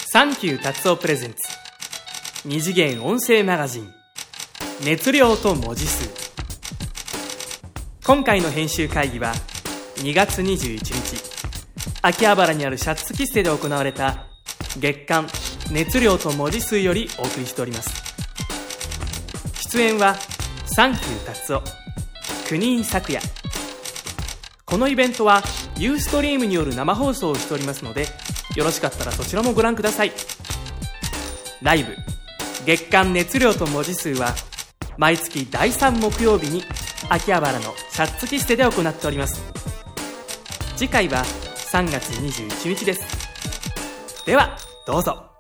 サンキュー達夫プレゼンツ二次元音声マガジン熱量と文字数。今回の編集会議は2月21日秋葉原にあるシャッツ喫茶で行われた月刊熱量と文字数よりお送りしております。出演はサンキュー達夫、国井咲也。このイベントはユーストリームによる生放送をしておりますので、よろしかったらそちらもご覧ください。ライブ月刊熱量と文字数は毎月第3木曜日に秋葉原のシャッツ喫茶で行っております。次回は3月21日です。ではどうぞ。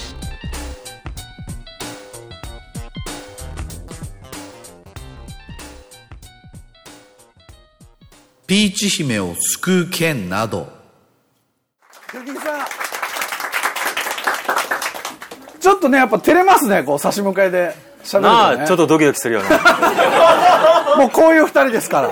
ピーチ姫を救う剣など。 栗木さん、ちょっとねやっぱ照れますね、こう差し向かいで喋るとね。 まあちょっとドキドキするよねもうこういう二人ですから、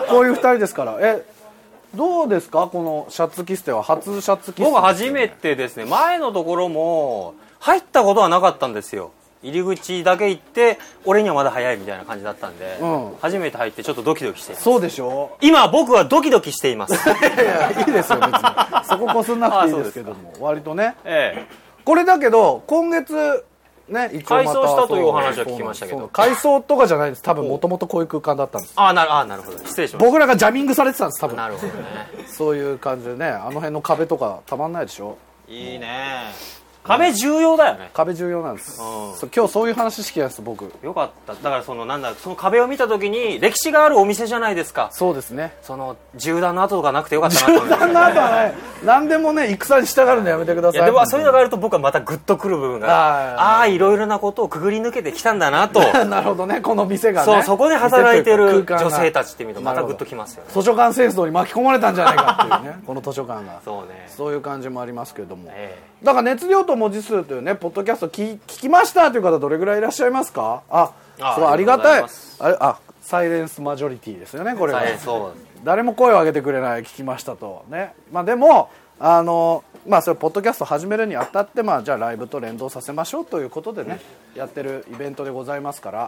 こういう二人ですから。どうですか、このシャツ喫茶は。初シャツ喫茶、 僕初めてですね。前のところも入ったことはなかったんですよ。入り口だけ行って俺にはまだ早いみたいな感じだったんで、初めて入ってちょっとドキドキしています。 そうでしょ。 今僕はドキドキしていますいやいいですよ別にそここすんなくていいですけども、割とね、これだけど今月ね、一応また改装したというお話は聞きましたけど、 改装とかじゃないです。多分もともとこういう空間だったんです。 なるほど、失礼しました。 僕らがジャミングされてたんです多分。 なるほどねそういう感じでね、あの辺の壁とかたまんないでしょ。 いいね。壁重要だよね。 壁重要なんです。今日そういう話してきたんです僕。 よかった。だからその壁を見た時に歴史があるお店じゃないですか。 そうですね。 その銃弾の跡とかなくてよかったなと思います、ね、 銃弾の跡はね、何でもね戦に従うのやめてください。 でもそういうのがあると僕はまたグッとくる部分が、いろいろなことをくぐり抜けてきたんだなとなるほどね、この店がね、 そこで働いてる女性たちって見るとまたグッときますよね。 図書館戦争に巻き込まれたんじゃないかっていうねこの図書館が。 そうね、 そういう感じもありますけども、だから熱量と文字数というねポッドキャスト聞きましたという方どれぐらいいらっしゃいますか。すごいありがたい。サイレンスマジョリティですよねこれは。誰も声を上げてくれない、聞きましたとね。でもそれポッドキャスト始めるにあたってじゃあライブと連動させましょうということでね、やってるイベントでございますから、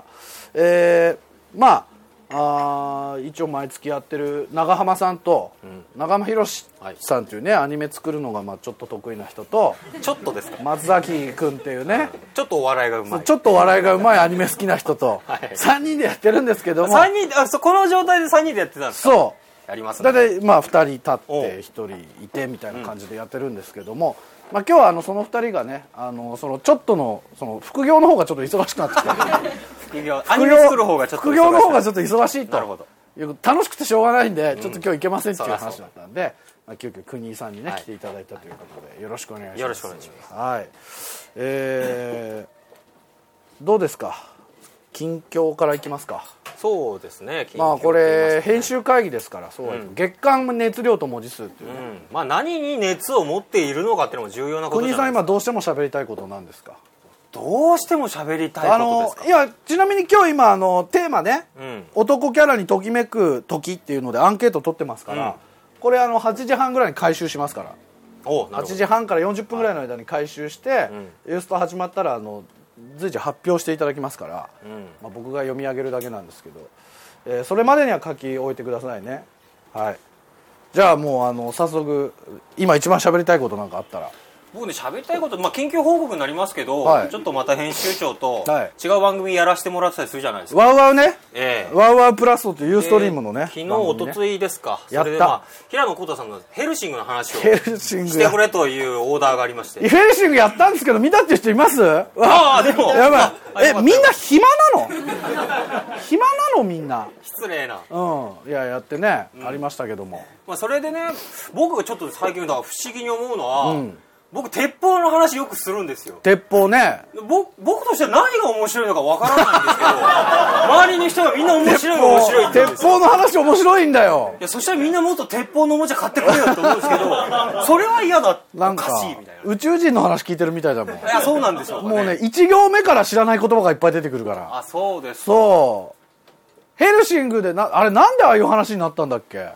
一応毎月やってる長浜さんと、長浜博さんというねアニメ作るのがちょっと得意な人と、 ちょっとですか、 松崎君っていうね、 ちょっとお笑いがうまい、 ちょっと笑いがうまいアニメ好きな人と3人でやってるんですけども、 この状態で3人でやってたんですか。そうやりますね。 だいたい2人立って1人いてみたいな感じでやってるんですけども、今日はその2人がねそのちょっとのその副業の方がちょっと忙しくなってきてアニメ作る方がちょっと副業の方がちょっと忙しいと。 なるほど。 楽しくてしょうがないんで、ちょっと今日行けませんっていう話だったんで、急遽国井さんにね来ていただいたということでよろしくお願いします。 よろしくお願いします。 はい。どうですか、近況からいきますか。 そうですね。 これ編集会議ですから、月間熱量と文字数っていうね、 何に熱を持っているのかっていうのも重要なことじゃないですか。 国井さん今どうしても喋りたいことなんですか。 どうしても喋りたいことですか。 いやちなみに今日今テーマね、男キャラにときめく時っていうのでアンケート取ってますから、これ8時半ぐらいに回収しますから。8時半から40分ぐらいの間に回収して、ユースト始まったら随時発表していただきますから、僕が読み上げるだけなんですけど、それまでには書き終えてくださいね。はい。じゃあもう早速今一番喋りたいことなんかあったら。 僕ね喋りたいこと、緊急報告になりますけど、ちょっとまた編集長と違う番組やらせてもらってたりするじゃないですか。 ワウワウね、ワウワウプラスというユーストリームのね、 昨日おとついですか、 それで平野浩太さんのヘルシングの話をしてくれというオーダーがありまして、 ヘルシングやったんですけど見たっていう人います？でもやばい。みんな暇なの？暇なのみんな。 失礼な。 いややってね、ありましたけども、 それでね、僕がちょっと最近不思議に思うのは、僕鉄砲の話よくするんですよ。 鉄砲ね。 僕としては何が面白いのかわからないんですけど周りの人がみんな面白いって言うんですよ。 鉄砲の話面白いんだよ。 そしたらみんなもっと鉄砲のおもちゃ買ってくれよと思うんですけどそれは嫌だ、おかしいみたいな。 宇宙人の話聞いてるみたいだもん。 いやそうなんでしょうかね。 もうね1行目から知らない言葉がいっぱい出てくるから。 そうです。 そうヘルシングであれなんでああいう話になったんだっけ。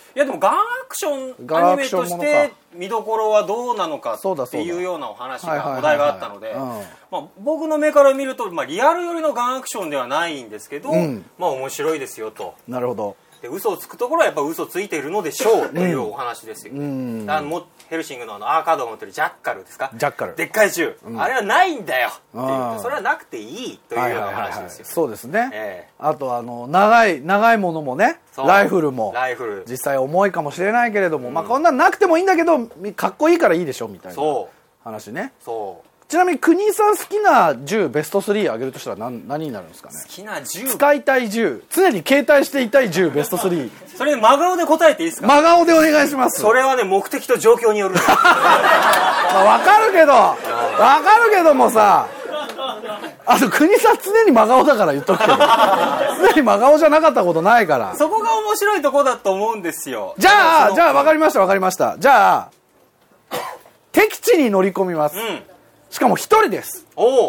いやでもガンアクションアニメとして見どころはどうなのかっていうようなお話がお題があったので、僕の目から見ると、リアル寄りのガンアクションではないんですけど、面白いですよと。 なるほど。 で嘘をつくところはやっぱ嘘ついているのでしょうというお話ですよ。ヘルシングのアーカードを持ってるジャッカルですか、 ジャッカル、 でっかい銃、あれはないんだよって言って、それはなくていいというような話ですよ。 そうですね、あと長いものもね、ライフルも実際重いかもしれないけれども、こんなんなくてもいいんだけどかっこいいからいいでしょみたいな話ね。ちなみに国井さん好きな銃ベスト3挙げるとしたら何になるんですかね。 好きな銃、 使いたい銃、常に携帯していたい銃ベスト3。 それ真顔で答えていいですか。 真顔でお願いします。 それはね、目的と状況による分かるけどもさ、国井さん常に真顔だから言っとくけど常に真顔じゃなかったことないから、 そこが面白いとこだと思うんですよ。 じゃあ分かりましたじゃあ敵地に乗り込みます、しかも一人です。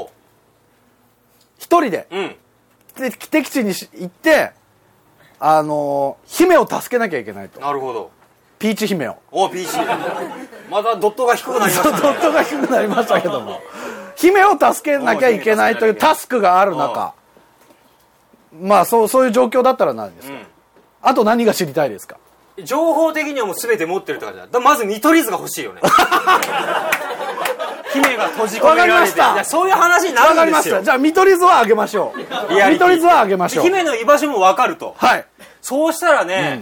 一人で、敵地に行って姫を助けなきゃいけないと。 なるほど。 ピーチ姫を。 ピーチまたドットが低くなりましたね。 ドットが低くなりましたけども姫を助けなきゃいけないというタスクがある中、そういう状況だったら何ですか、あと何が知りたいですか。 情報的にはもう全て持ってるって感じだ。まず見取り図が欲しいよね姫が閉じ込められて、いやそういう話になるんですよ。わかりました。 じゃあ見取り図はあげましょう。見取り図はあげましょう。 姫の居場所も分かると。 はい。 そうしたらね、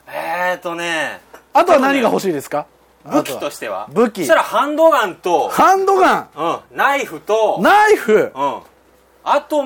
あとは何が欲しいですか。 武器としては。 武器。 そしたらハンドガンと。ナイフと。あと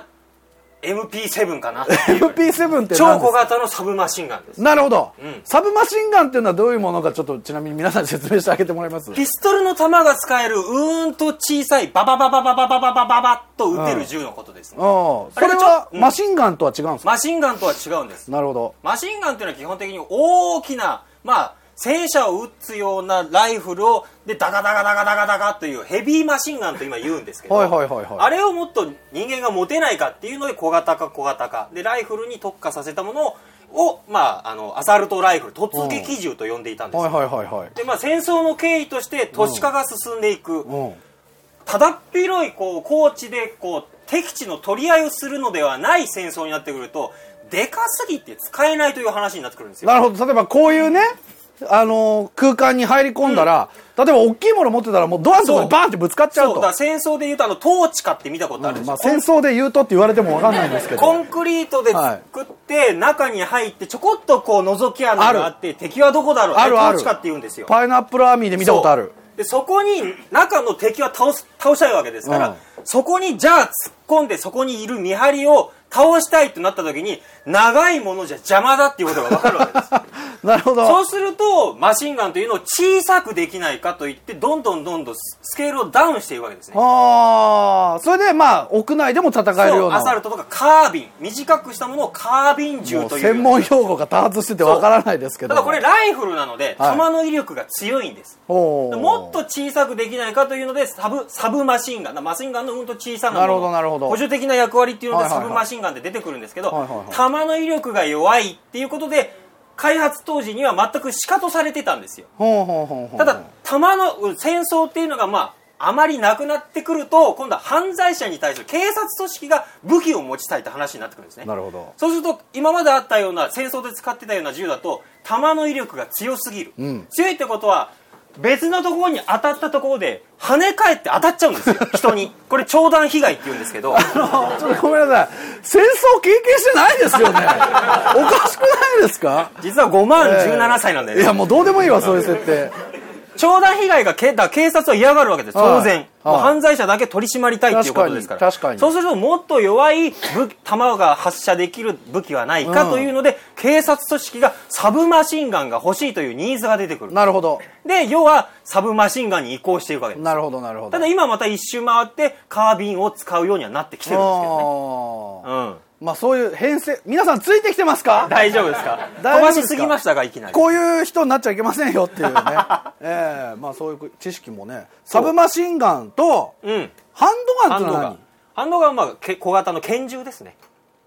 MP7 かな。 MP7 って超小型のサブマシンガンです。 なるほど、サブマシンガンっていうのはどういうものかちょっとちなみに皆さんに説明してあげてもらえます。 ピストルの弾が使えると小さいバババババババババババッと撃てる銃のことですね。 それはマシンガンとは違うんですか。 マシンガンとは違うんです。 なるほど。 マシンガンっていうのは基本的に大きな戦車を撃つようなライフルをでダガダガダガダガダガというヘビーマシンガンと今言うんですけど、あれをもっと人間が持てないかっていうので小型化でライフルに特化させたものをアサルトライフル突撃銃と呼んでいたんですよ。で戦争の経緯として都市化が進んでいく、ただっ広い高地で敵地の取り合いをするのではない戦争になってくるとでかすぎて使えないという話になってくるんですよ。 なるほど。例えばこういうね空間に入り込んだら、例えば大きいもの持ってたらもうドアのところにバーンってぶつかっちゃうと。 だ戦争で言うとトーチカって見たことあるでしょ。 戦争で言うとって言われても分かんないんですけど、 コンクリートで作って中に入ってちょこっと覗き穴があって敵はどこだろうってトーチカって言うんですよ。 パイナップルアーミーで見たことある。 でそこに中の敵は倒したいわけですから、そこにじゃあ突っ込んでそこにいる見張りを倒したいとなった時に長いものじゃ邪魔だっていうことが分かるわけですなるほど。 そうするとマシンガンというのを小さくできないかといってどんどんスケールをダウンしているわけですね。 それで屋内でも戦えるような。 アサルトとかカービン、短くしたものをカービン銃という専門用語が多発してて分からないですけど、 ただこれライフルなので弾の威力が強いんです、もっと小さくできないかというのでサブマシンガン、マシンガンの小さなもの、補助的な役割っていうのでサブマシンガンで出てくるんですけど、弾の威力が弱いっていうことで開発当時には全くシカトされてたんですよ。ただ弾の戦争っていうのがあまりなくなってくると今度は犯罪者に対する警察組織が武器を持ちたいって話になってくるんですね。 なるほど。 そうすると今まであったような戦争で使ってたような銃だと弾の威力が強すぎる、強いってことは別のところに当たったところで跳ね返って当たっちゃうんですよ人に。これ長弾被害って言うんですけどちょっとごめんなさい、戦争経験してないですよねおかしくないですか。 実は5万17歳なんだよね、 いやもうどうでもいいわそういう設定。 長弾被害が警察は嫌がるわけです当然、犯罪者だけ取り締まりたいっていうことですから。 確かにそうするともっと弱い弾が発射できる武器はないかというので、警察組織がサブマシンガンが欲しいというニーズが出てくる。 なるほど。 で要はサブマシンガンに移行していくわけです。 なるほどなるほど。 ただ今また一周回ってカービンを使うようにはなってきてるんですけどね。 そういう編成、皆さんついてきてますか。 大丈夫ですか。飛ばしすぎましたがいきなりこういう人になっちゃいけませんよっていうねそういう知識もね。サブマシンガンとハンドガンって何。 ハンドガンは小型の拳銃ですね。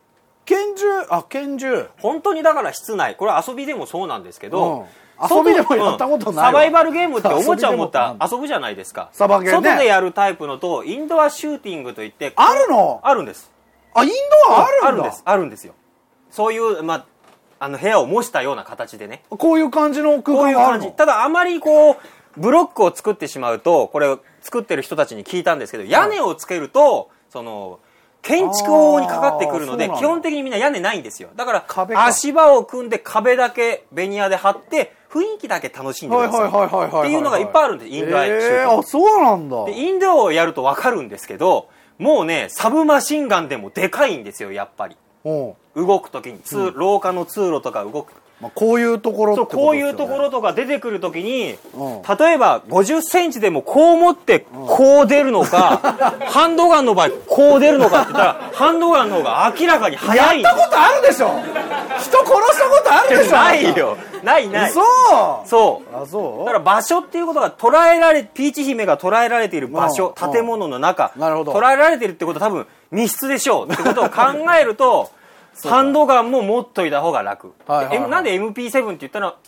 拳銃本当にだから室内これ遊びでもそうなんですけど、 遊びでもやったことないわ、 サバイバルゲームっておもちゃを持って遊ぶじゃないですか。 サバゲーね、 外でやるタイプのとインドアシューティングといってあるの？ あるんです。 インドアあるんだ。 あるんですよ。そういう、部屋を模したような形でね、 こういう感じの空間があるの？ ただあまりこうブロックを作ってしまうと、これ作ってる人たちに聞いたんですけど、屋根をつけるとその建築法にかかってくるので、基本的にみんな屋根ないんですよ。だから足場を組んで壁だけベニヤで張って雰囲気だけ楽しんでくださいっていうのがいっぱいあるんです。インドアシューティング。 そうなんだ。 でインドアをやると分かるんですけど、もうねサブマシンガンでもでかいんですよ、やっぱり。動くときに廊下の通路とか動く、 こういうところってことですよね。 こういうところとか出てくるときに、例えば50センチでもこう持ってこう出るのか、ハンドガンの場合こう出るのかって言ったら、ハンドガンの方が明らかに速い。 やったことあるでしょ。人殺したことあるでしょ。 ないよ。ない。そう。だから場所っていうことがピーチ姫が捉えられている場所、建物の中、捉えられているってことは多分密室でしょうってことを考えるとハンドガンも持っといた方が楽。なんで MP7 って言ったのは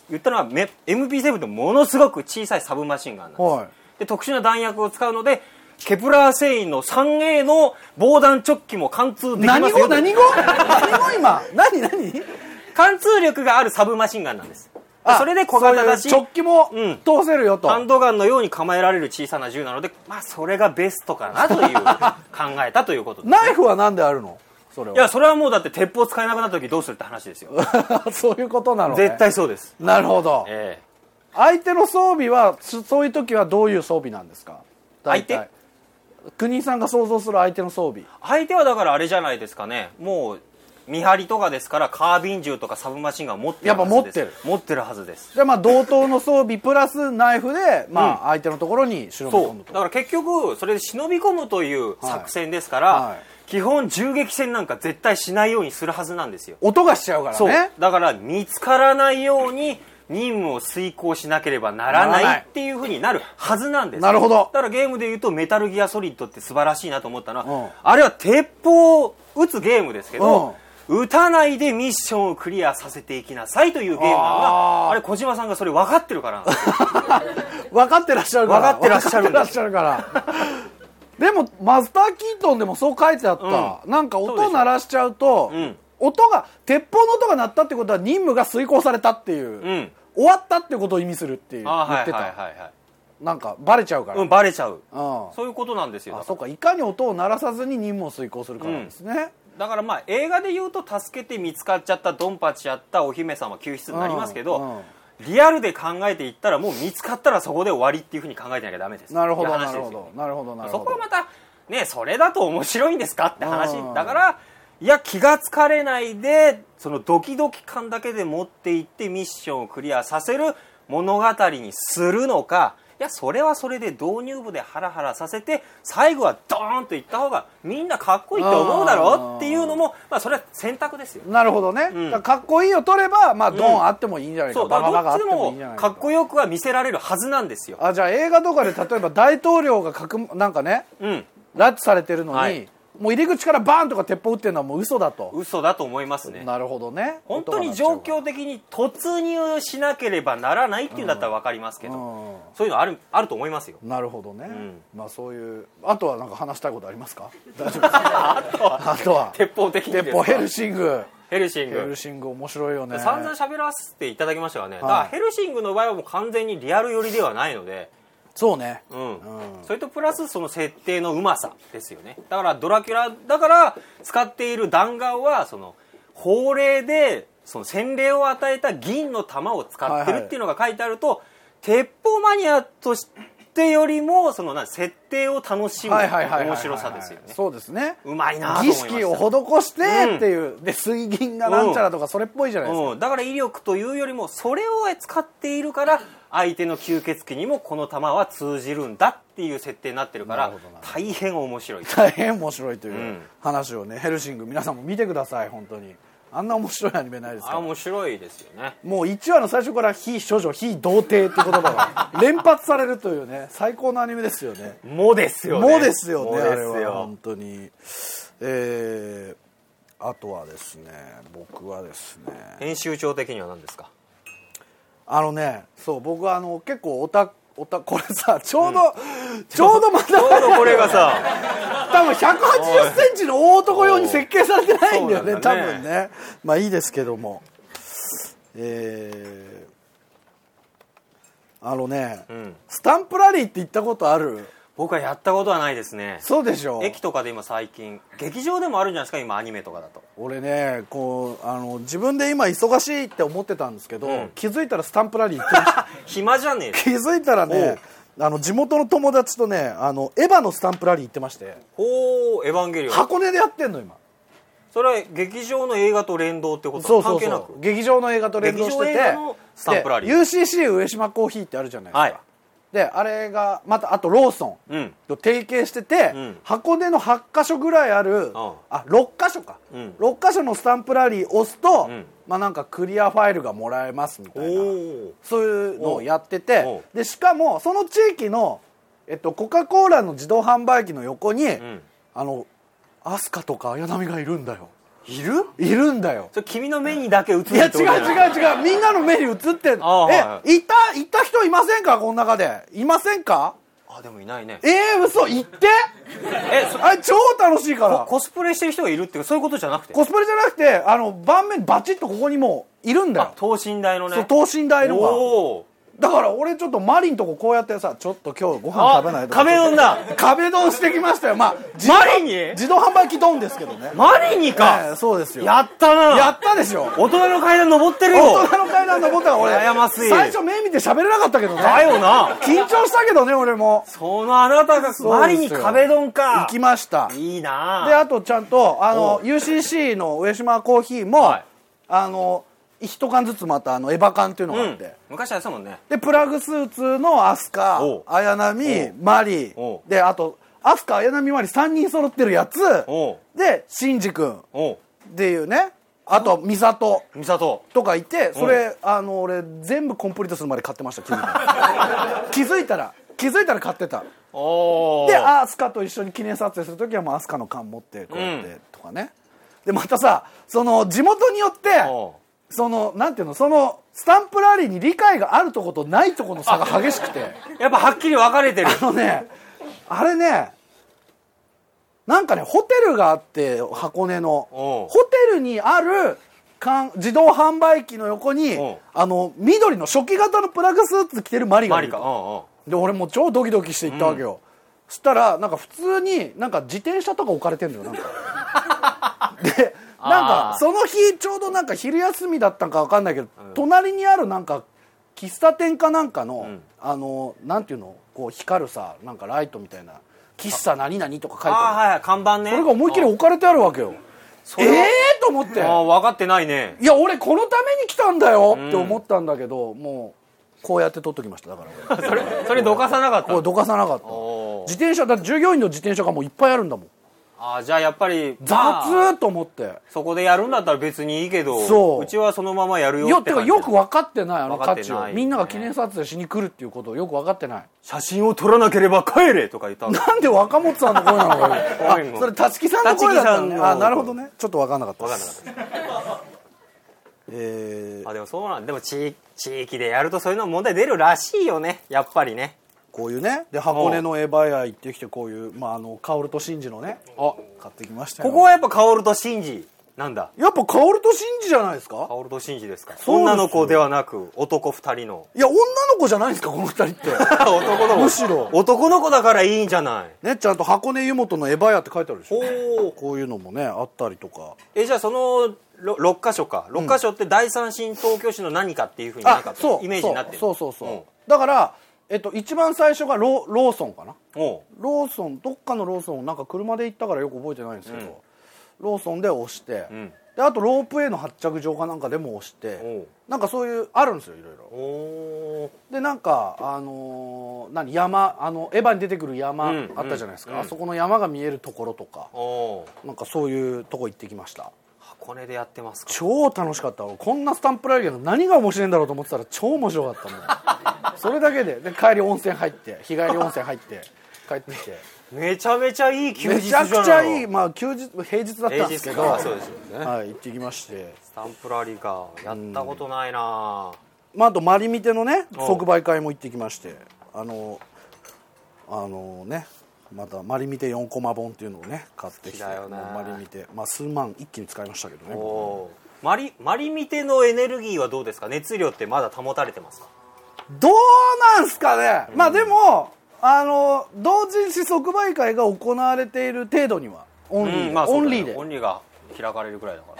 MP7 ってものすごく小さいサブマシンガンなんです。で特殊な弾薬を使うので、ケプラー製の 3A の防弾チョッキも貫通できますよ。 何語今何貫通力があるサブマシンガンなんです。それで小型だし、 チョッキも通せるよと、 ハンドガンのように構えられる小さな銃なので、それがベストかなという考えたということです、ね。 ナイフはなんであるの？それは。 いや、それはもうだって鉄砲使えなくなった時どうするって話ですよ。 そういうことなのね。 絶対そうです。 なるほど。相手の装備はそういう時はどういう装備なんですか？ 相手？ 国井さんが想像する相手の装備。 相手はだからあれじゃないですかね。もう見張りとかですから、カービン銃とかサブマシンガン持ってるはずです。 やっぱ持ってるはずです。 じゃあ同等の装備プラスナイフで、相手のところに忍び込むと。 だから結局それで忍び込むという作戦ですから、基本銃撃戦なんか絶対しないようにするはずなんですよ。 音がしちゃうからね。 だから見つからないように任務を遂行しなければならないっていう風になるはずなんです。 なるほど。 だからゲームでいうとメタルギアソリッドって素晴らしいなと思ったのは、あれは鉄砲を撃つゲームですけど、撃たないでミッションをクリアさせていきなさいというゲームなのが、あれ小島さんがそれ分かってるからなんですよ。 分かってらっしゃるから。 分かってらっしゃるんです。 でもマスター・キートンでもそう書いてあった、なんか音鳴らしちゃうと、音が鉄砲の音が鳴ったってことは任務が遂行されたっていう、終わったってことを意味するって言ってた。なんかバレちゃうから。 バレちゃう。そういうことなんですよ。 そうか、いかに音を鳴らさずに任務を遂行するからですね。 だから映画で言うと助けて見つかっちゃったドンパチやったお姫様救出になりますけど、リアルで考えていったらもう見つかったらそこで終わりっていうふうに考えてなきゃダメです。 なるほど。 そこはまたね、それだと面白いんですかって話だから、いや気が疲れないでそのドキドキ感だけで持っていってミッションをクリアさせる物語にするのか、いやそれはそれで導入部でハラハラさせて最後はドーンといった方がみんなかっこいいって思うだろうっていうのも、それは選択ですよ。 なるほどね。かっこいいを取ればドンあってもいいんじゃないか、バババがあってもいいんじゃないか。 かっこよくは見せられるはずなんですよ。 じゃあ映画とかで例えば大統領がなんかね、拉致されてるのに、もう入り口からバーンとか鉄砲撃ってるのはもう嘘だと。 嘘だと思いますね。 なるほどね。 本当に状況的に突入しなければならないっていうんだったら分かりますけど、そういうのあると思いますよ。 なるほどね。そういうあとはなんか話したいことありますか？大丈夫ですか？あとは鉄砲的にですか？ 鉄砲ヘルシング面白いよね。 散々喋らせていただきましたがね、だからヘルシングの場合はもう完全にリアル寄りではないので。 そうね。 それとプラスその設定のうまさですよね。だからドラキュラだから使っている弾丸はその法令でその洗礼を与えた銀の弾を使ってるっていうのが書いてあると、鉄砲マニアとしてよりもその設定を楽しむ面白さですよね。 そうですね。 うまいなと思いました。 儀式を施してっていう、で水銀がなんちゃらとかそれっぽいじゃないですか。 だから威力というよりもそれを使っているから相手の吸血鬼にもこの弾は通じるんだっていう設定になってるから大変面白い。 大変面白いという話をね、ヘルシング皆さんも見てください。本当にあんな面白いアニメないですから。 面白いですよね。 もう1話の最初から非処女非童貞って言葉が連発されるというね、最高のアニメですよね。 もですよね。 もですよね。あれは本当に。 あとはですね、僕はですね、 編集長的には何ですか？ そう僕は結構これさちょうどまたちょうどこれがさ多分180センチの大男用に設計されてないんだよね、多分ね。まあいいですけども、スタンプラリーって行ったことある？ 僕はやったことはないですね。 そうでしょ。 駅とかで今最近劇場でもあるんじゃないですか、今アニメとかだと。 俺ね自分で今忙しいって思ってたんですけど、気づいたらスタンプラリー行ってました暇じゃねえ。 気づいたらね地元の友達とねエヴァのスタンプラリー行ってまして。 ほう、エヴァンゲリオン箱根でやってんの今。 それは劇場の映画と連動ってこと？ そう関係なく劇場の映画と連動してて、 劇場映画のスタンプラリー、 UCC 上島コーヒーってあるじゃないですか、はい、であれがまたあとローソンと提携してて、箱根の8カ所ぐらいある、6カ所か、6カ所のスタンプラリー押すと、なんかクリアファイルがもらえますみたいな、そういうのをやってて、でしかもその地域の、コカ・コーラの自動販売機の横に、アスカとか綾波がいるんだよ。いるんだよ。 それ君の目にだけ映ってる。 いや違うみんなの目に映ってんの。いた人いませんか？この中でいませんか？ でもいないね。 嘘言って。あれ超楽しいから。 コスプレしてる人がいるっていうそういうことじゃなくて。 コスプレじゃなくて盤面バチッとここにもういるんだよ。 等身大のね。 そう等身大のが。だから俺ちょっとマリンとここうやってさ、ちょっと今日ご飯食べないと壁ドンだ。 壁ドンしてきましたよ。マリンに自動販売機ドンですけどね。 マリンにか、 そうですよ。 やったな。 やったでしょ。 大人の階段登ってるよ。 大人の階段登ったら俺最初目見て喋れなかったけどね。 だよな。 緊張したけどね俺も。 そのあなたがマリンに壁ドンか。 行きました。 いいな。 であとちゃんとUCC の上島コーヒーも一缶ずつまたエヴァ缶っていうのがあって、 昔やってたもんね。 でプラグスーツのアスカ、綾波、マリで、あとアスカ、綾波、マリ3人揃ってるやつでシンジ君っていうね、あとミサトとかいて、それ俺全部コンプリートするまで買ってました。気づいたら買ってた。でアスカと一緒に記念撮影するときはもうアスカの缶持ってこうやってとかね。でまたさ、その地元によってなんていうの、そのスタンプラリーに理解があるとことないとこの差が激しくて、 やっぱはっきり分かれてる。 あれね、なんかねホテルがあって、箱根のホテルにある自動販売機の横に緑の初期型のプラグスーツ着てるマリがいる。で俺も超ドキドキして行ったわけよ。そしたらなんか普通になんか自転車とか置かれてんだよなんか。でなんかその日ちょうどなんか昼休みだったんか分かんないけど、隣にあるなんか喫茶店かなんかのなんていうの、こう光るさ、なんかライトみたいな喫茶何々とか書いてある看板ね。 それが思いっきり置かれてあるわけよ。と思って。 分かってないね。 いや俺このために来たんだよって思ったんだけど、もうこうやって撮っときました。だからそれどかさなかった。 これどかさなかった。自転車だって従業員の自転車がもういっぱいあるんだもん。 じゃあやっぱり雑と思って、 そこでやるんだったら別にいいけど、うちはそのままやるよって感じ。 よく分かってない、価値を。みんなが記念撮影しに来るっていうことをよく分かってない。 写真を撮らなければ帰れとか言ったの。 なんで若本さんの声なのか。それ立木さんの声だったのね。なるほどね。ちょっと分かんなかったです。 でもそうなんでも地域でやるとそういうの問題出るらしいよね、やっぱりね。 こういうね、で箱根のエヴァ屋行ってきて、こういう薫とシンジのね買ってきましたよ。 ここはやっぱ薫とシンジなんだ。 やっぱ薫とシンジじゃないですか。 薫とシンジですか。女の子ではなく男2人の。 いや女の子じゃないですかこの2人って男の子。 むしろ男の子だからいいんじゃないね。ちゃんと箱根湯本のエヴァ屋って書いてあるでしょ。こういうのもねあったりとか。 じゃあその6カ所か、6カ所って第三新東京市の何かっていうふうになんかイメージになってる。 そうだから一番最初がローソンかな。ローソン、どっかのローソンなんか車で行ったからよく覚えてないんですけど、ローソンで押して、であとロープウェイの発着場かなんかでも押して、なんかそういうあるんですよ、いろいろ。でなんか山エヴァに出てくる山あったじゃないですか、あそこの山が見えるところとか、なんかそういうとこ行ってきました。 箱根でやってますか。 超楽しかった。こんなスタンプラリーが何が面白いんだろうと思ってたら超面白かったもん。それだけで帰り温泉入って、日帰り温泉入って帰ってきてめちゃめちゃいい休日じゃないの。 めちゃくちゃいい、まあ平日だったんですけど、 そうですよね、 はい、行ってきまして。 スタンプラリーか、やったことないな、 まあ、あとマリミテのね即売会も行ってきまして、ね、またマリミテ4コマ本っていうのをね買ってきて、マリミテ、まあ、数万一気に使いましたけどね。 マリミテのエネルギーはどうですか？熱量ってまだ保たれてますか？ どうなんすかね、まあでも同人誌即売会が行われている程度にはオンリー、オンリーでオンリーが開かれるくらいだから。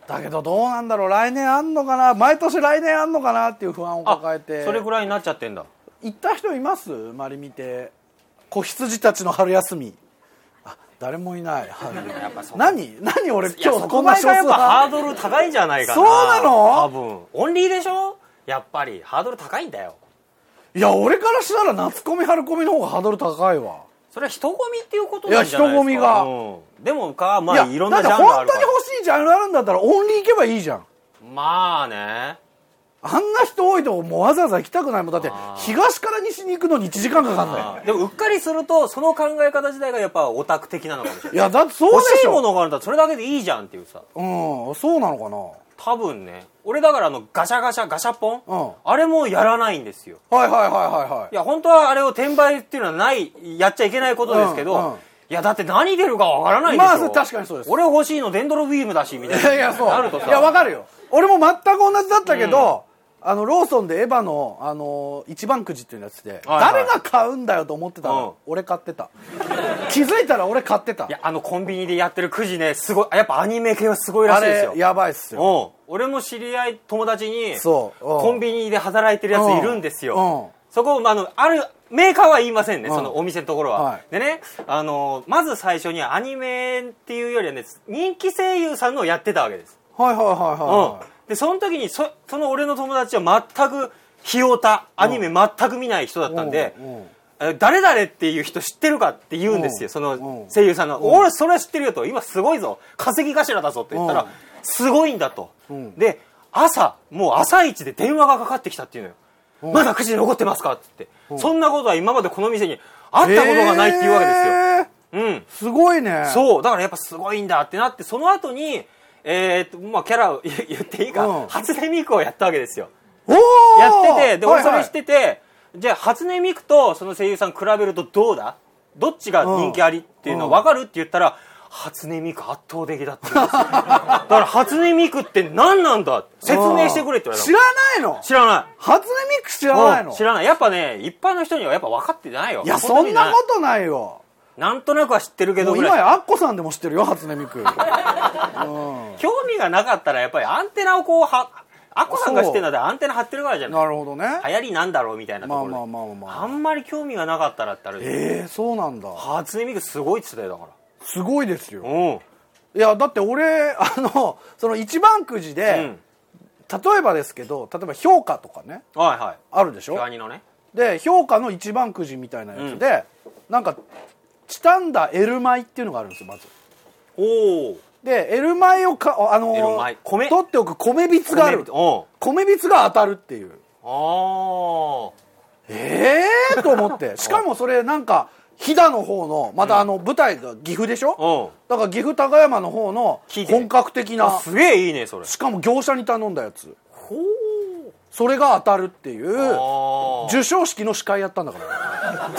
だけどどうなんだろう、来年あんのかな、毎年来年あんのかなっていう不安を抱えて。 それぐらいになっちゃってんだ。 行った人います？マリミテ子羊たちの春休み。誰もいない。何俺今日こんな少数やっぱハードル高いんじゃないかな。 そうなの？ 多分オンリーでしょ、やっぱりハードル高いんだよ。 いや俺からしたら夏コミ春コミの方がハードル高いわ。 それは人混みっていうことなんじゃないですか。いや人混みが、 でもまあいろんなジャンルあるから。 本当に欲しいジャンルあるんだったらオンリー行けばいいじゃん。 まあね、 あんな人多いとこもうわざわざ行きたくないもん。だって東から西に行くのに1時間かかんない。 でもうっかりするとその考え方自体がやっぱオタク的なのかもしれない。 いやだってそうでしょ、 欲しいものがあるんだったらそれだけでいいじゃんっていうさ。 そうなのかな。 多分ね、俺だからガシャポン、あれもやらないんですよ。 はい。 いや本当はあれを転売っていうのはやっちゃいけないことですけど、いやだって何出るかわからないでしょ。 まあ確かにそうです。 俺欲しいのデンドロビームだしみたいな。 いやそうなるとさ、 いやわかるよ。俺も全く同じだったけど、ローソンでエヴァの一番くじっていうやつで、誰が買うんだよと思ってたら、俺買ってた。気づいたら俺買ってた。 いやコンビニでやってるくじね、すごい、やっぱアニメ系はすごいらしいですよ。 あれやばいっすよ。 俺も知り合い友達にコンビニで働いてるやついるんですよ。そこあるメーカーは言いませんね、そのお店のところは。でね、まず最初にアニメっていうよりはね、人気声優さんのをやってたわけです。でその時にその俺の友達は全くひよたアニメ全く見ない人だったんで、誰々っていう人知ってるかって言うんですよ、その声優さんの。俺それは知ってるよと、今すごいぞ、稼ぎ頭だぞって言ったら、すごいんだと。でもう朝一で電話がかかってきたっていうのよ。まだくじ残ってますかって言って、そんなことは今までこの店にあったことがないっていうわけですよ。 すごいね。 そうだからやっぱすごいんだってなって、その後にまあキャラを言っていいか、初音ミクをやったわけですよ。やってて、で俺それ知ってて、じゃあ初音ミクとその声優さん比べるとどっちが人気ありっていうの分かるって言ったら、初音ミク圧倒的だったんですよ。だから初音ミクって何なんだ、説明してくれって言われた。 知らないの？ 知らない。 初音ミク知らないの？ 知らない。やっぱね、一般の人にはやっぱ分かってないよ。 いやそんなことないよ。 なんとなくは知ってるけどぐらい。 今やアッコさんでも知ってるよ、初音ミク。 興味がなかったらやっぱりアンテナをアッコさんが知ってるのでアンテナ張ってるからじゃない。 なるほどね。 流行りなんだろうみたいなところで、あんまり興味がなかったらってある。 そうなんだ。 初音ミクすごいって言ってたよ。だからすごいですよ。いやだって俺その一番くじで、例えばですけど、例えば評価とかね、あるでしょ。で評価の一番くじみたいなやつで、なんかチタンダエルマイっていうのがあるんですよ、まず。でエルマイを取っておく米びつがある。米びつが当たるっていう。と思って。しかもそれなんか飛騨の方のまた舞台が岐阜でしょ。だから岐阜高山の方の本格的な。 すげえいいねそれ。 しかも業者に頼んだやつ。それが当たるっていう授賞式の司会やったんだから。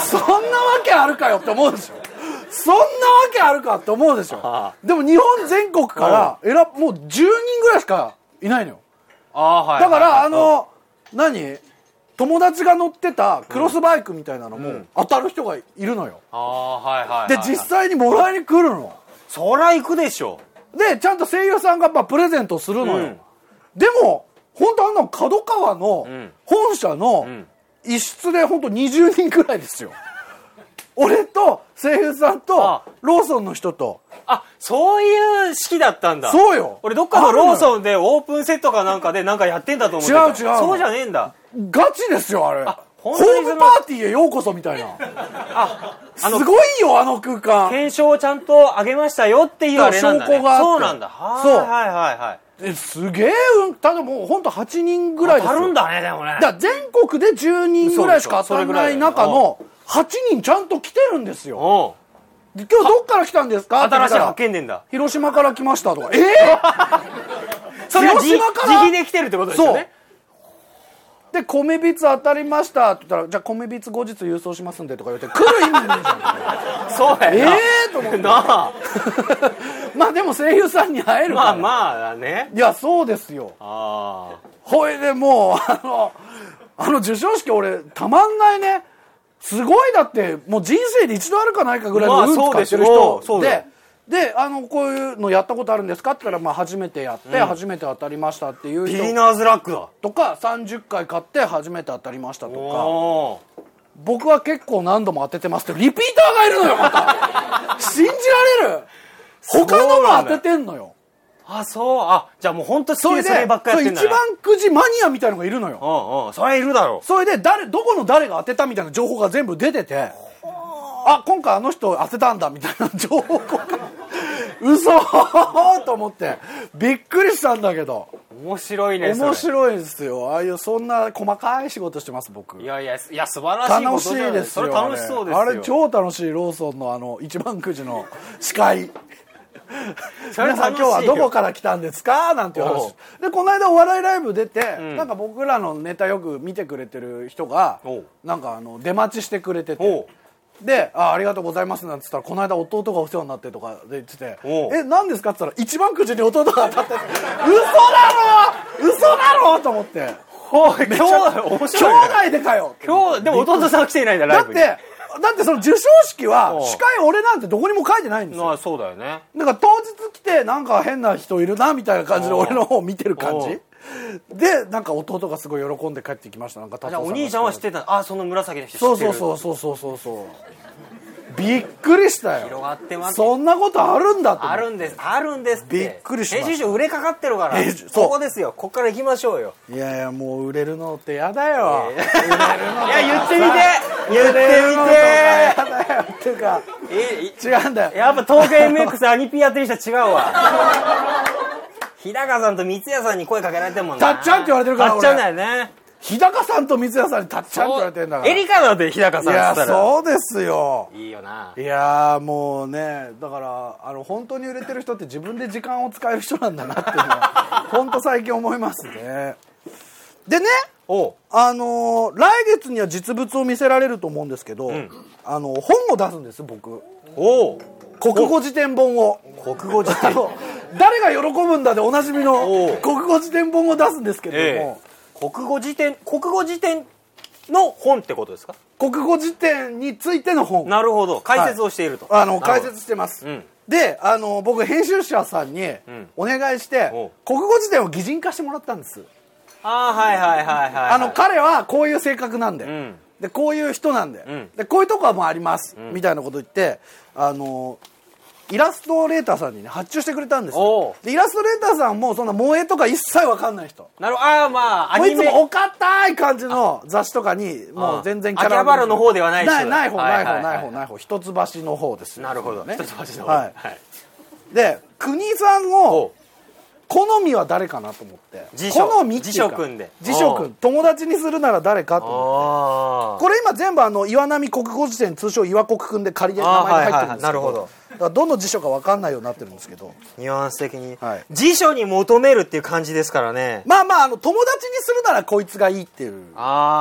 そんなわけあるかよって思うでしょ。そんなわけあるかって思うでしょ。でも日本全国からもう10人ぐらいしかいないのよ。だから何友達が乗ってたクロスバイクみたいなのも当たる人がいるのよ。で実際にもらいに来るの。 そりゃ行くでしょ。 でちゃんと声優さんがやっぱプレゼントするのよ。でも本当角川の本社の一室で本当20人くらいですよ。俺と声優さんとローソンの人と。 そういう式だったんだ。 そうよ。 俺どっかのローソンでオープンセットかなんかでなんかやってんだと思ってた。 違うそうじゃねえんだ。 ガチですよあれ。ホームパーティーへようこそみたいな。すごいよあの空間。 検証をちゃんと上げましたよっていうあれなんだね。 証拠があって。 そうなんだ。 すげえただもうほんと8人ぐらいですよ。 当たるんだねでもね。 だから全国で10人ぐらいしか当たらない中の 8人ちゃんと来てるんですよ。今日どっから来たんですか？ 新しい発見伝だ。 広島から来ましたとか。 それは自費で来てるってことですよね。 で米びつ当たりましたって言ったら、じゃあ米びつ後日郵送しますんでとか言って来る意味ないじゃん。 そうやな。 と思ってまあでも声優さんに会えるからまあね。 いやそうですよ。ほいでもうあの授賞式俺たまんないね。すごい。だってもう人生で一度あるかないかぐらいの運使ってる人でこういうのやったことあるんですかって言ったら、まあ初めてやって、初めて当たりましたっていう人、 ビギナーズラックだとか30回買って初めて当たりましたとか、僕は結構何度も当ててますってリピーターがいるのよ。また信じられる。他のも当ててんのよ。 じゃあもう本当にそればっかりやってんだね。 一番くじマニアみたいのがいるのよ。 それはいるだろう。 それでどこの誰が当てたみたいな情報が全部出てて、今回あの人当てたんだみたいな情報が嘘と思ってびっくりしたんだけど。 面白いね。 面白いですよ。ああいうそんな細かい仕事してます僕。 いや素晴らしいこと。 楽しいですよ。 それ楽しそうですよ。 あれ超楽しい。ローソンの一番くじの司会皆さん今日はどこから来たんですかなんていう話で、この間お笑いライブ出て、なんか僕らのネタよく見てくれてる人がなんか出待ちしてくれてて、でありがとうございますなんて言ったら、この間弟がお世話になってとかで言ってて、何ですかって言ったら一番くじに弟が当たって嘘だろと思って、 兄弟でかよ。 でも弟さんは来ていないんだ。ライブにだってその授賞式は司会俺なんてどこにも書いてないんですよ。 そうだよね。 だから当日来てなんか変な人いるなみたいな感じで俺の方を見てる感じで、なんか弟がすごい喜んで帰ってきました。なんかじゃあお兄ちゃんは知ってた。その紫の人知ってる。 そうびっくりしたよ。 広がってます。 そんなことあるんだって。 あるんですってびっくりしました。 編集長売れかかってるからここですよ。ここから行きましょうよ。 いやもう売れるのってやだよ。 言ってみてっていうか違うんだよ。 やっぱ東京 MX アニピーやってる人は違うわ。日高さんと三ツ矢さんに声かけられてるもんな。 たっちゃんって言われてるから。 たっちゃんだよね。 日高さんと三ツ矢さんにたっちゃんって言われてるんだから。 エリカだって日高さんっつったら。 いやそうですよ。 いいよな。 いやもうね、だから本当に売れてる人って自分で時間を使える人なんだなっていうのは本当最近思いますね。でね、来月には実物を見せられると思うんですけど、本を出すんです僕。国語辞典本を。 国語辞典誰が喜ぶんだでおなじみの国語辞典本を出すんですけれども、 国語辞典の本ってことですか？ 国語辞典についての本。 なるほど。解説をしていると。 解説してます。で僕編集者さんにお願いして国語辞典を擬人化してもらったんです。彼はこういう性格なんで、でこういう人なんで、でこういうとこはもうあります、みたいなこと言ってイラストレーターさんにね発注してくれたんですよ。でイラストレーターさんもそんな萌えとか一切わかんない人。 なるほど。アニメ。 いつもお堅い感じの雑誌とかにもう全然キャラ。秋葉原の方ではない人だ。 ない方。一橋の方ですよ。 なるほどね。一橋の方。 はい。で国さんの好みは誰かなと思って。好みっていうか。 辞書君で。 辞書君。友達にするなら誰かと思って。これ今全部岩波国語辞典通称岩国君で仮で名前が入ってるんですけど。 なるほど。 だからどの辞書か分かんないようになってるんですけど、 ニュアンス的に、辞書に求めるっていう感じですからね。 友達にするならこいつがいいっていう。結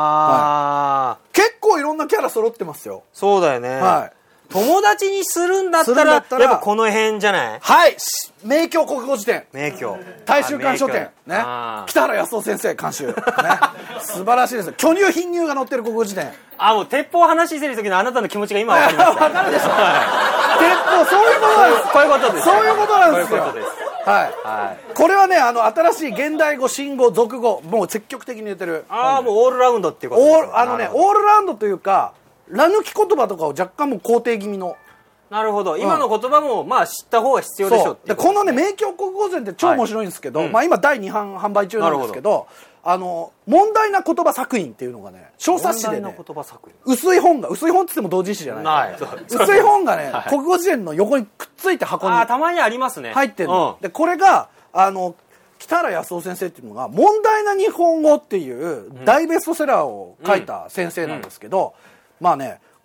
構いろんなキャラ揃ってますよ。 そうだよね。友達にするんだったらやっぱこの辺じゃない？ 名教国語辞典。大衆館書店ね。北原康夫先生監修ね。素晴らしいです。巨乳貧乳が載ってる国語辞典。 もう鉄砲話してる時のあなたの気持ちが今分かりました。 分かるでしょ。鉄砲そういうことなんです。 こういうことです。 そういうことなんですよ。これはね新しい現代語新語俗語もう積極的に言ってる。 もうオールラウンドっていうことですか？ オールラウンドというから抜き言葉とかを若干もう肯定気味の。 なるほど。今の言葉も知った方が必要でしょっていう。 このね名教国語辞典って超面白いんですけど、今第2版販売中なんですけど、問題な言葉作品っていうのがね小冊子でね薄い本っつっても同人誌じゃない。薄い本がね国語辞典の横にくっついて箱にたまにありますね。 入ってるの。でこれが北原康夫先生っていうのが問題な日本語っていう大ベストセラーを書いた先生なんですけど、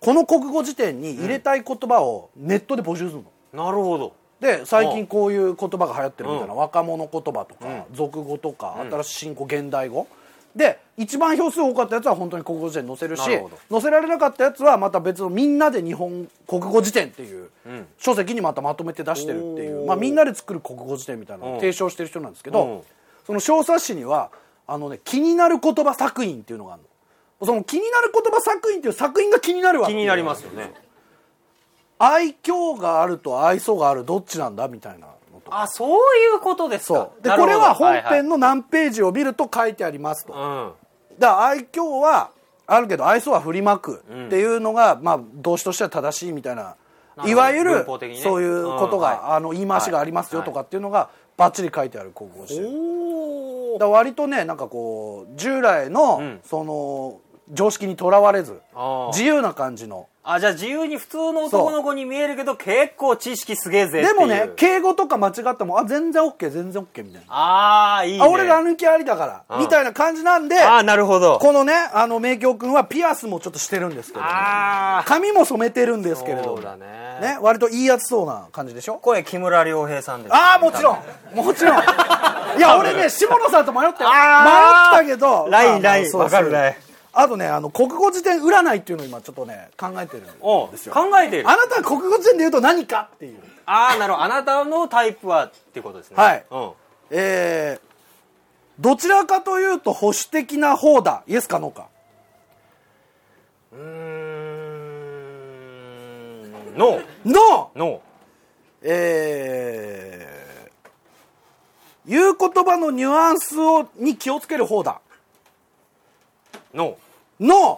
この国語辞典に入れたい言葉をネットで募集するの。 なるほど。 で最近こういう言葉が流行ってるみたいな、若者言葉とか、俗語とか、新しい新語現代語で一番票数多かったやつは本当に国語辞典に載せるし、載せられなかったやつはまた別のみんなで日本国語辞典っていう書籍にまたまとめて出してるっていう、みんなで作る国語辞典みたいなのを提唱してる人なんですけど、その小冊子には気になる言葉作品っていうのがあるの。その気になる言葉作品っていう作品が気になるわけ。 気になりますよね。 愛嬌があると愛想があるどっちなんだみたいなのとか。 あ、そういうことですか。 そうでこれは本編の何ページを見ると書いてありますと、だから愛嬌はあるけど愛想は振りまくっていうのが、動詞としては正しいみたいいわゆるそういうことが、言い回しがありますよとかっていうのがバッチリ書いてある国語辞典。だから割とね、なんかこう従来のその常識にとらわれず自由な感じの。 じゃあ自由に普通の男の子に見えるけど結構知識すげえぜっていう。 でもね、敬語とか間違っても全然 OK 全然 OK みたいな。 いいね。 俺ら抜きありだからみたいな感じなんで。 なるほど。 このね明京君はピアスもちょっとしてるんですけど、髪も染めてるんですけれど、 そうだね、割といいやつそうな感じでしょ。 声木村良平さんです。 もちろんいや俺ね下野さんと迷ったけどライン分かるね。 あとね国語辞典占いっていうのを今ちょっとね考えてるんですよ。 考えてる。 あなたは国語辞典で言うと何かっていう。 なるほど。あなたのタイプはっていうことですね。 はい。どちらかというと保守的な方だ。イエスかノーか。 ノー。 言う言葉のニュアンスに気をつける方だ。 ノー。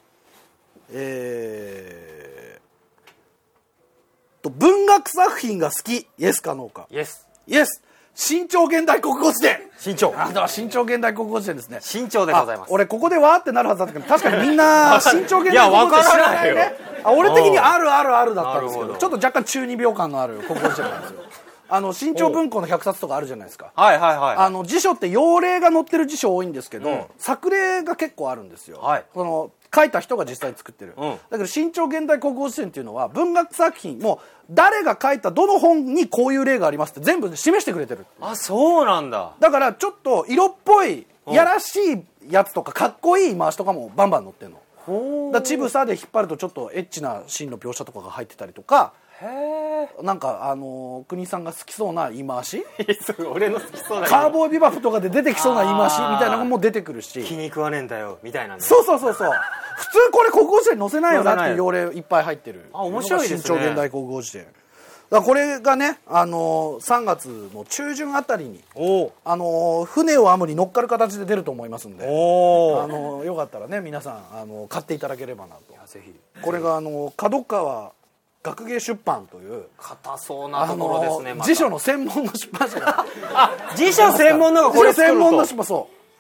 文学作品が好き。イエスかノーか。 イエス。 新潮現代国語辞典。 新潮現代国語辞典ですね。 新潮でございます。 俺ここでわーってなるはずだったけど、確かにみんな新潮現代国語辞典知らないね。俺的にあるだったんですけど、ちょっと若干中二病感のある国語辞典なんですよ。新潮文庫の100冊とかあるじゃないですか。辞書って用例が載ってる辞書多いんですけど、作例が結構あるんですよ。その書いた人が実際作ってる。だけど新潮現代国語辞典っていうのは文学作品も誰が書いたどの本にこういう例がありますって全部示してくれてる。 そうなんだ。 だからちょっと色っぽいやらしいやつとかかっこいい回しとかもバンバン載ってるの。だちぶさで引っ張るとちょっとエッチなシーンの描写とかが入ってたりとか。なんか国さんが好きそうな言い回し俺の好きそうなカーボーイビバップとかで出てきそうな言い回しみたいなのも出てくるし、 気に食わねえんだよみたいなね。 そう普通これ国語辞典に載せないよなっていう用例いっぱい入ってる。 面白いですね。 新潮現代国語辞典だからこれがね3月の中旬あたりに船を編むに乗っかる形で出ると思いますんで、よかったらね皆さん買っていただければなと。ぜひこれが角川学芸出版という硬そうなところですね。 辞書の専門の出版社が辞書専門のがこれ作ると。 専門の出版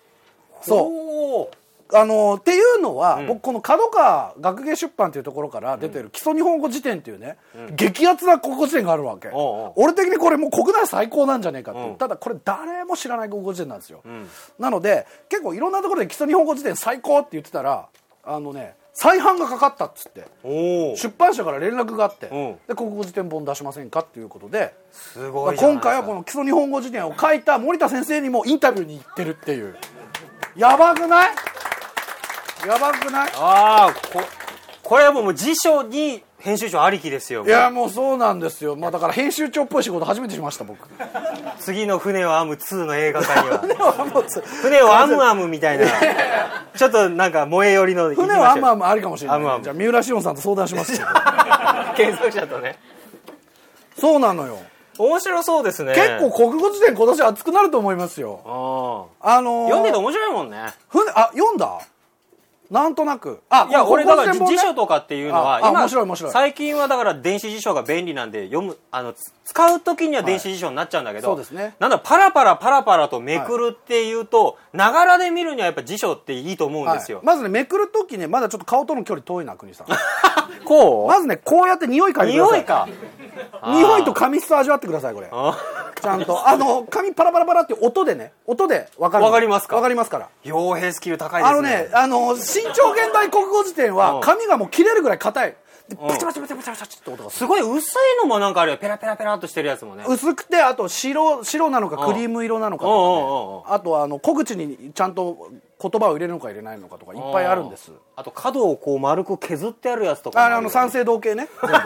っていうのは、僕この角川学芸出版っていうところから出てる基礎日本語辞典っていうね、激アツな国語辞典があるわけ。俺的にこれもう国内最高なんじゃねえかって。ただこれ誰も知らない国語辞典なんですよ。なので結構いろんなところで基礎日本語辞典最高って言ってたら再販がかかったっつって出版社から連絡があって、で国語辞典本出しませんかっていうことで、 すごいじゃないですか。 今回はこの基礎日本語辞典を書いた森田先生にもインタビューに行ってるっていう。やばくない？ これはもう辞書に編集長ありきですよ。 いやもうそうなんですよ。だから編集長っぽい仕事初めてしました僕。 次の船を編む2の映画化には船を編むみたいなちょっとなんか萌え寄りの船を編むありかもしれない。じゃあ三浦紫音さんと相談しますけど検索者とね。 そうなのよ。 面白そうですね。 結構国語辞典今年熱くなると思いますよ。 読んでて面白いもんね。 読んだ？なんとなく。 いや俺だから辞書とかっていうのは面白い最近はだから電子辞書が便利なんで使う時には電子辞書になっちゃうんだけど、 そうですね。 なんだパラパラとめくるっていうとながらで見るにはやっぱ辞書っていいと思うんですよ。 まずねめくる時ねまだちょっと顔との距離遠いな国さん。 こうまずねこうやって匂い嗅いでください。 匂いか。 匂いと紙質を味わってくださいこれ。 ちゃんと紙パラパラパラって音で分かる。 わかりますか？ わかりますから。 傭兵スキル高いですね。 新潮現代国語辞典は紙がもう切れるぐらい硬い。でパチパチパチパチパチって音がすごい薄いのもなんかあるよ。ペラペラペラっとしてるやつもね。 薄くて、あと白なのかクリーム色なのかとかね、あと小口にちゃんと言葉を入れるのか入れないのかとかいっぱいあるんです。 あと角をこう丸く削ってあるやつとかも三省堂系ね。 ど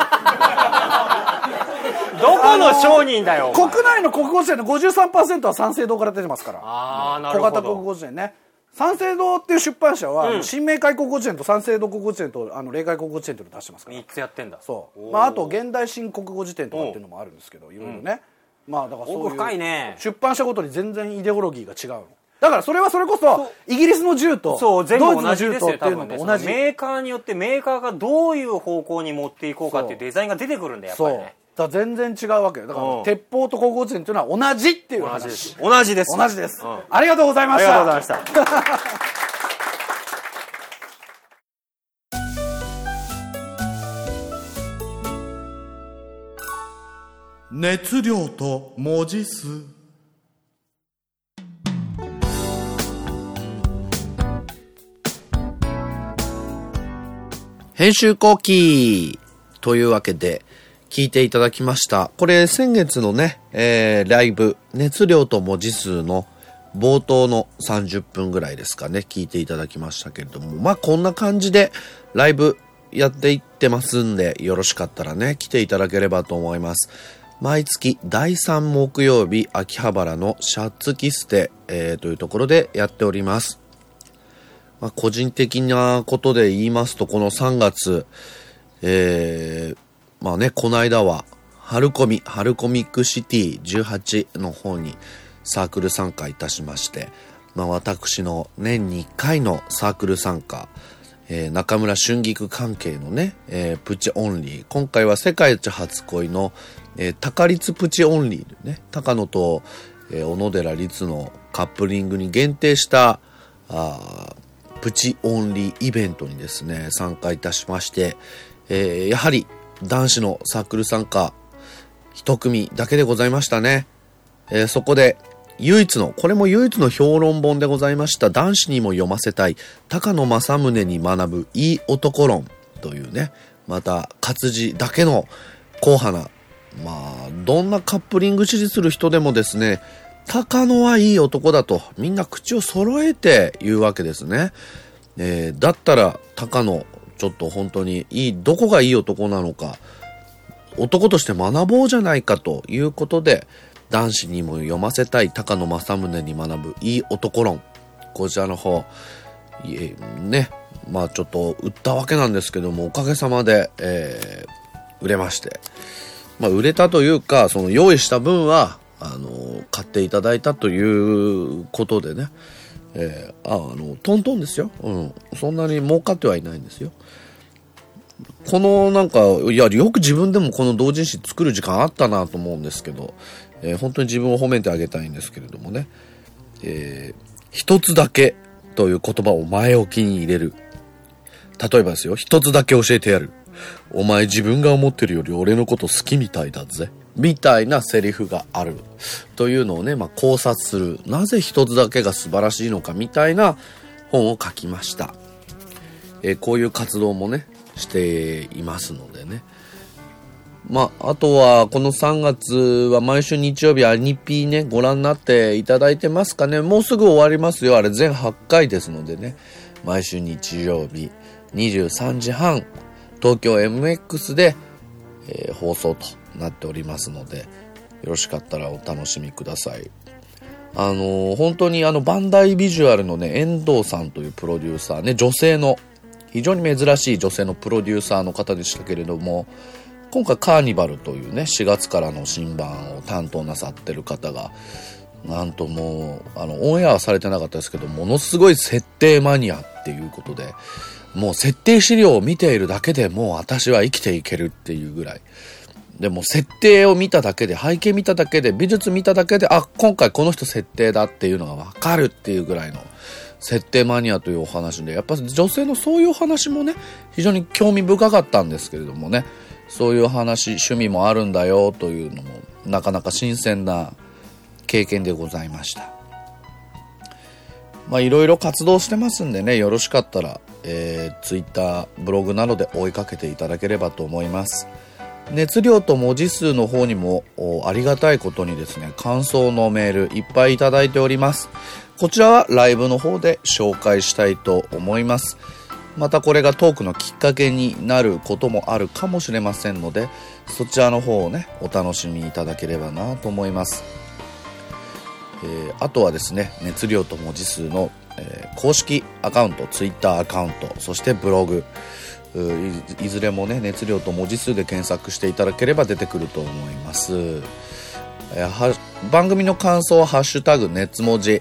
この商人だよ。 国内の国語辞典の 53% は三省堂から出てますから。 なるほど。 小型国語辞典ね。三省堂っていう出版社は、新明解国語辞典と三省堂国語辞典と例外国語辞典というのを出してますから。 3つやってんだ。 そう。あと現代新国語辞典とかっていうのもあるんですけど、いろいろね。だからそういう奥深いね。 出版社ごとに全然イデオロギーが違うの。だからそれはそれこそイギリスの銃とドイツの銃とっていうのと同じ。 メーカーによってメーカーがどういう方向に持っていこうかっていうデザインが出てくるんだよ、やっぱりね。 だから全然違うわけよ。だから鉄砲と国語辞典っていうのは同じっていう話。 同じです。 同じです。ありがとうございました。 ありがとうございました。 熱量と文字数。編集後期というわけで聞いていただきました。これ先月のね、ライブ熱量と文字数の冒頭の30分ぐらいですかね、聞いていただきましたけれども、こんな感じでライブやっていってますんで、よろしかったらね来ていただければと思います。毎月第3木曜日、秋葉原のシャツキステ、というところでやっております。個人的なことで言いますと、この3月、この間は春コミックシティ18の方にサークル参加いたしまして、私の年に1回のサークル参加、中村春菊関係のね、プチオンリー、今回は世界一初恋の、高律プチオンリーでね、高野と、小野寺律のカップリングに限定したプチオンリーイベントにですね参加いたしまして、やはり男子のサークル参加一組だけでございましたね。そこでこれも唯一の評論本でございました、男子にも読ませたい高野正宗に学ぶいい男論というね、また活字だけの硬派な、どんなカップリング支持する人でもですね、高野はいい男だとみんな口を揃えて言うわけですね。だったら高野ちょっと本当にどこがいい男なのか男として学ぼうじゃないかということで、男子にも読ませたい高野正宗に学ぶいい男論、こちらの方ね、ちょっと売ったわけなんですけども、おかげさまで、売れまして、売れたというか、その用意した分は買っていただいたということでね、トントンですよ。そんなに儲かってはいないんですよ。このよく自分でもこの同人誌作る時間あったなと思うんですけど、本当に自分を褒めてあげたいんですけれどもね、一つだけという言葉を前置きに入れる。例えばですよ、一つだけ教えてやる。お前自分が思ってるより俺のこと好きみたいだぜ。みたいなセリフがあるというのをね、考察する、なぜ一つだけが素晴らしいのかみたいな本を書きました。こういう活動もねしていますのでね、あとはこの3月は毎週日曜日アニピーねご覧になっていただいてますかね。もうすぐ終わりますよ。あれ全8回ですのでね、毎週日曜日23時半東京 MX で、放送となっておりますので、よろしかったらお楽しみください。本当にバンダイビジュアルのね遠藤さんというプロデューサーね、女性の非常に珍しい女性のプロデューサーの方でしたけれども、今回カーニバルというね4月からの新版を担当なさってる方が、なんともうオンエアはされてなかったですけど、ものすごい設定マニアっていうことで、もう設定資料を見ているだけでもう私は生きていけるっていうぐらいで、も設定を見ただけで、背景見ただけで、美術見ただけで、今回この人設定だっていうのが分かるっていうぐらいの設定マニアというお話で、やっぱ女性のそういうお話もね非常に興味深かったんですけれどもね、そういう話趣味もあるんだよというのもなかなか新鮮な経験でございました。いろいろ活動してますんでね、よろしかったら、Twitter、ブログなどで追いかけていただければと思います。熱量と文字数の方にもありがたいことにですね、感想のメールいっぱいいただいております。こちらはライブの方で紹介したいと思います。またこれがトークのきっかけになることもあるかもしれませんので、そちらの方をね、お楽しみいただければなと思います。あとはですね、熱量と文字数の、公式アカウント、ツイッターアカウント、そしてブログ、いずれもね、熱量と文字数で検索していただければ出てくると思います。番組の感想はハッシュタグ熱文字、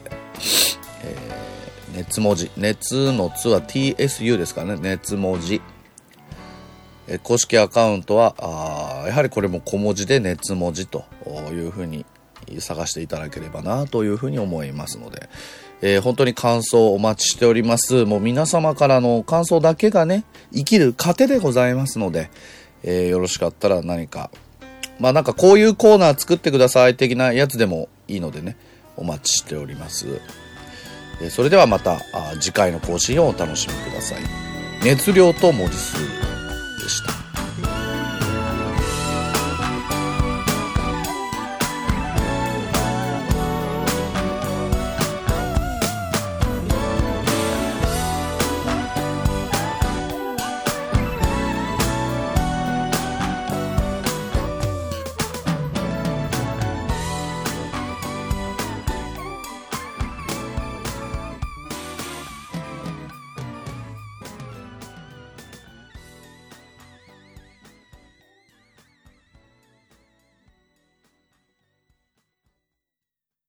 熱文字、熱のつは TSU ですからね、熱文字。公式アカウントはやはりこれも小文字で熱文字というふうに探していただければなというふうに思いますので、本当に感想お待ちしております。もう皆様からの感想だけがね、生きる糧でございますので、よろしかったら何か、なんかこういうコーナー作ってください的なやつでもいいのでね、お待ちしております。それではまた次回の更新をお楽しみください。熱量と文字数。